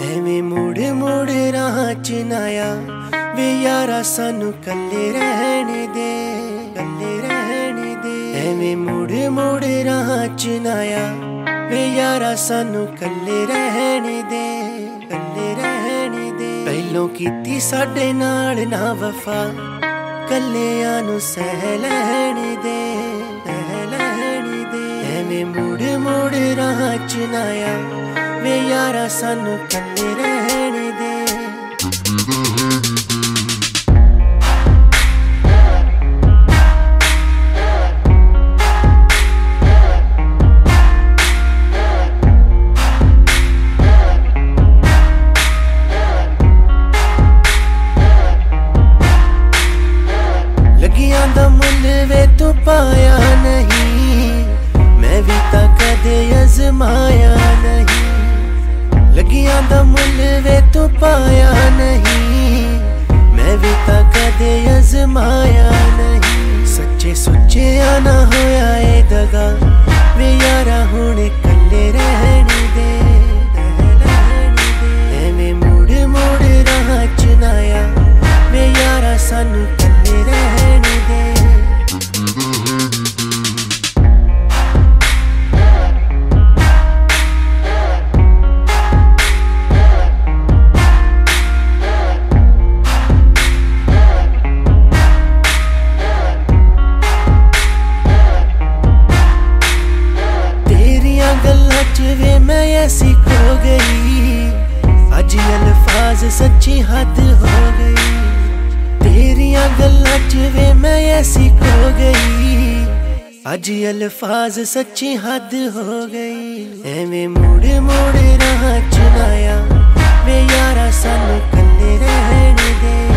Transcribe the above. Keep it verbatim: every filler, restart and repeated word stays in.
ਐਵੇਂ ਮੁੜ ਮੁੜ ਰਾਹ ਚ ਨਾ ਆ ਵੇ ਯਾਰਾ ਸਾਨੂੰ ਕੱਲੇ ਰਹਿਣ ਦੇ, ਕੱਲੇ ਰਹਿਣ ਦੇ। ਐਵੇਂ ਮੁੜ ਮੁੜ ਰਾਹ ਚ ਨਾ ਆ ਵੇ ਯਾਰਾ ਸਾਨੂੰ ਕੱਲੇ ਰਹਿਣ ਦੇ, ਕੱਲੇ ਰਹਿਣ ਦੇ। ਪਹਿਲੋਂ ਕੀਤੀ ਸਾਡੇ ਨਾਲ ਨਾ ਵਫਾ, ਕੱਲਿਆਂ ਨੂੰ ਸਹਿ ਲੈਣ ਦੇ, ਸਹਿ ਲੈਣ ਦੇ। ਐਵੇਂ ਮੁੜ ਮੁੜ ਰਾਹ ਚ ਨਾ ਆ ਵੇ ਯਾਰਾ ਸਾਨੂੰ ਕੱਲੇ ਰਹਿਣ ਦੇ। ਲੱਗੀਆਂ ਦਾ ਮੁੱਲ ਵੇ ਤੂੰ ਪਾਇਆ ਨਹੀਂ, ਮੈਂ ਵੀ ਤਾਂ ਕਦੇ ਅਜ਼ਮਾਇਆ ਨਹੀਂ। ਲੱਗੀਆਂ ਦਾ ਮੁੱਲ ਵੇ ਤੂੰ ਪਾਇਆ ਨਹੀਂ, ਮੈਂ ਵੀ ਤਾਂ ਕਦੇ ਅਜ਼ਮਾਇਆ ਨਹੀਂ। ਸੱਚੇ ਸੁੱਚਿਆ ਨਾ ਹੋਇਆ ਏ ਦਗਾ ਵੇ ਯਾਰਾ ਹੁਣ ਕੱਲੇ ਰਹਿਣ ਦੇ, ਰਹਿਣ ਦੇ। ਐਵੇਂ ਮੁੜ ਮੁੜ ਰਾਹ ਚ ਨਾ ਆ ਵੇ ਯਾਰਾ ਸਾਨੂੰ ਕੱਲੇ ਰਹਿਣ ਦੇ। गल्लां च वे मैं ऐसी खो गई, अज अल्फाज सच्ची हद हो गई। तेरियां गल्लां च वे मैं ऐसी खो गई, अज अल्फाज सच्ची हद हो गई। एवें मुड़ मुड़ राह च ना आ वे यारा सानू कल्ले रहण दे।